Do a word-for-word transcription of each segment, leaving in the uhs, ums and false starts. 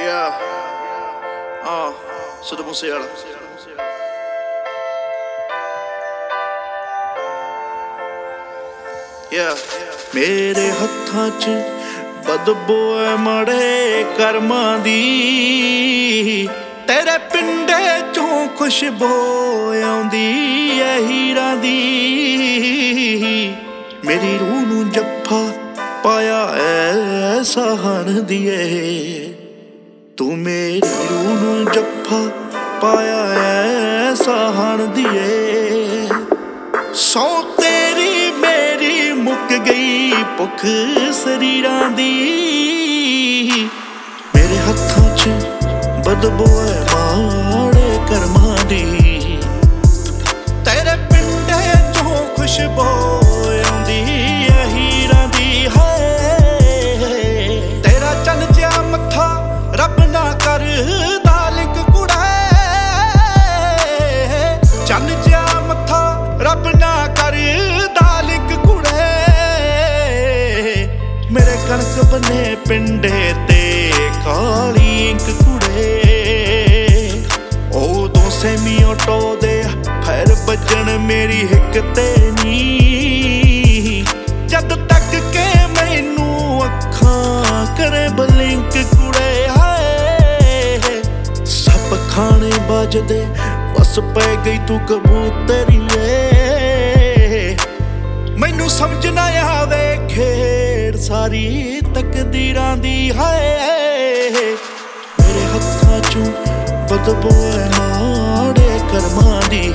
Yeah. Uh, Siddhu Moosewala. Yeah. ਮੇਰੇ ਹੱਥਾਂ 'ਚ ਬਦਬੂ ਐ ਮਾੜੇ ਕਰਮਾਂ ਦੀ, ਤੇਰੇ ਪਿੰਡੇ 'ਚੋਂ ਖੁਸ਼ਬੂ ਆਉਂਦੀ ਐ ਹੀਰਾਂ ਦੀ। ਮੇਰੀ ਰੂਹ ਨੂੰ ਜੱਫਾ ਪਾਇਆ ਐ ਸਹਾਣ ਦੀਏ, ਤੂੰ ਮੇਰੀ ਰੂਹ ਨੂੰ ਜੱਫਾ ਪਾਇਆ ਐ ਸਹਾਣ ਦੀਏ। ਸੌ ਤੇਰੀ ਮੇਰੀ ਮੁੱਕ ਗਈ ਭੁੱਖ ਸਰੀਰਾਂ ਦੀ, ਮੇਰੇ ਹੱਥਾਂ 'ਚ ਬਦਬੂ ਐ ਮਾੜੇ ਕਰਮਾਂ ਦੀ, ਤੇਰੇ ਪਿੰਡੇ 'ਚੋਂ ਖੁਸ਼ਬੂ ਆਉਂਦੀ ਐ ਹੀਰਾਂ ਦੀ। ਹਾਏ ਤੇਰਾ ਚੰਨ ਜਿਹਾ ਮੱਥਾ ਰੱਬ ਨਾ ਕਰਦਾ ਲਿੰਕ ਕੁੜੇ, ਚੰਨ ਜਿਹਾ ਮੱਥਾ ਰੱਬ ਨਾ ਕਰਦਾ ਲਿੰਕ ਕੁੜੇ। ਮੇਰੇ ਕਣਕ ਬੰਨੇ ਪਿੰਡੇ ਤੇ ਕਾਲੀ ਇੰਕ ਕੁੜੇ, ਉਦੋਂ ਸੈਮੀ ਆਟੋ ਦੇ ਫੈਰ ਵੱਜਣ ਮੇਰੀ ਹਿੱਕ ਤੇ ਨੀ, ਜਦ ਤੱਕ ਕੇ ਮੈਨੂੰ ਅੱਖਾਂ ਕਰੇ ਬਲਿੰਕ ਕੁੜੇ। ਹਾਏ ਸਭ ਖਾਣੇ ਵੱਜਦੇ ਵਸ ਪੈ ਗਈ ਤੂੰ ਕਬੂਤਰੀਏ, ਮੈਨੂੰ ਸਮਝ ਨਾ ਆਵੇ ਖੇਡ ਸਾਰੀ ਤਕਦੀਰਾਂ ਦੀ। ਹਾਏ ਮੇਰੇ ਹੱਥਾਂ 'ਚੋਂ ਬਦਬੂ ਐ ਮਾੜੇ ਕਰਮਾਂ ਦੀ,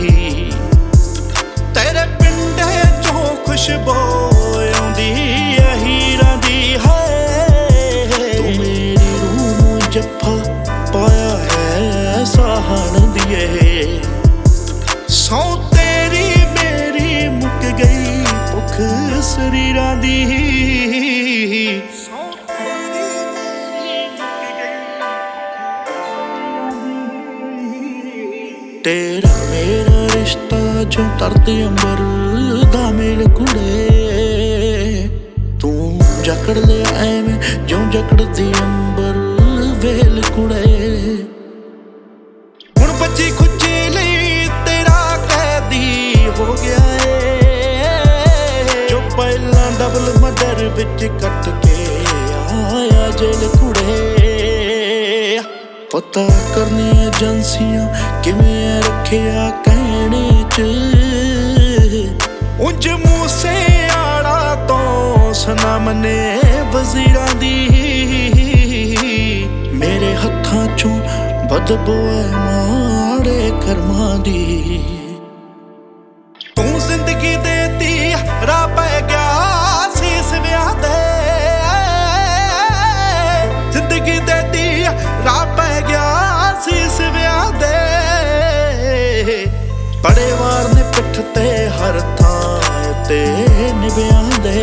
ਤੇਰੇ ਪਿੰਡੇ 'ਚੋਂ ਖੁਸ਼ਬੂ ਆਉਂਦੀ ਐ ਹੀਰਾਂ ਦੀ। ਹਾਏ ਤੂੰ ਮੇਰੀ ਰੂਹ ਨੂੰ ਜੱਫਾ ਪਾਇਆ ਹੈ ਸਹਾਣ ਦੀਏ, ਸੌ ਤੇਰੀ ਮੇਰੀ ਮੁੱਕ ਗਈ ਭੁੱਖ ਸਰੀਰਾਂ ਦੀ। ਤੇਰਾ ਮੇਰਾ ਰਿਸ਼ਤਾ ਜੋ ਧਰਤੀ ਅੰਬਰ ਦਾ ਮੇਲ ਕੁੜੇ, ਤੂੰ ਜਕੜ ਲਿਆ ਐਵੇਂ ਜਿਉਂ ਜਕੜਦੀ ਅੰਬਰ ਵੇਲ ਕੁੜੇ। ਹੁਣ ਬੱਚੀ ਖੁੱਚੀ ਲਈ ਤੇਰਾ ਕੈਦੀ ਹੋ ਗਿਆ ਏ, ਜੋ ਪਹਿਲਾਂ ਡਬਲ ਮਰਡਰ ਵਿੱਚ ਕੱਟ ਕੇ ਆਇਆ ਜੇਲ ਕੁੜੇ। ਪਤਾ ਕਰਨੀ ਏਜੰਸੀਆਂ ਕਿਵੇਂ ਰੱਖਿਆ ਕਹਿਣੇ 'ਚ, ਉਂਝ ਮੂਸੇਵਾਲਾ ਤੋਂ ਸਨਮ ਨੇ ਵਜ਼ੀਰਾਂ ਦੀ। ਮੇਰੇ ਹੱਥਾਂ 'ਚੋਂ ਬਦਬੂ ਐ ਮਾੜੇ ਕਰਮਾਂ ਦੀ, ਤੂੰ ਜ਼ਿੰਦਗੀ ਦੇਤੀ ਰਾਹ ਪੈ ਗਿਆ ਸੀਸ ਵਿਆਹ ਦੇ, ਜ਼ਿੰਦਗੀ ਦੇਤੀ ਰਾਹ ਪੈ ਗਿਆ ਸੀਸ ਵਿਆਹ ਦੇ। ਬੜੇ ਵਾਰ ਨੇ ਪਿੱਠ ਤੇ ਹਰ ਥਾਂ ਤੇ ਨਿਭਿਆਂ ਦੇ,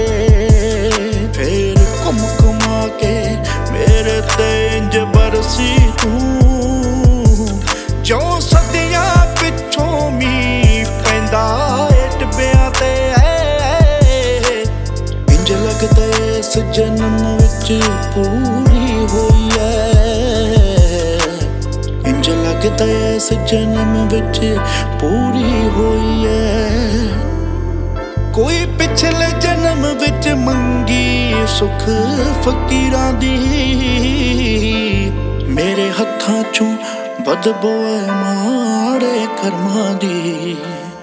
ਫੇਰ ਘੁੰਮ ਘੁਮਾ ਕੇ ਮੇਰੇ ਤੇ ਇੰਜ ਬਰਸੀ ਤੂੰ, ਜੋ ਸਦੀਆਂ ਪਿੱਛੋਂ ਮੀਂਹ ਪੈਂਦਾ ਏ ਟਿੱਬਿਆਂ ਤੇ। ਇੰਜ ਲੱਗਦਾ ਇਸ ਜਨਮ ਵਿੱਚ ਪੂਰੀ ਹੋਈ ਐ, ਇੰਜ ਲੱਗਦਾ ਇਸ ਜਨਮ ਵਿੱਚ ਪੂਰੀ ਹੋਈ ਐ। ਕੋਈ ਪਿਛਲੇ ਜਨਮ ਵਿੱਚ ਮੰਗੀ ਸੁੱਖ ਫਕੀਰਾਂ ਦੀ, ਮੇਰੇ ਹੱਥਾਂ 'ਚੋਂ ਬਦਬੂ ਐ ਮਾੜੇ ਕਰਮਾਂ ਦੀ।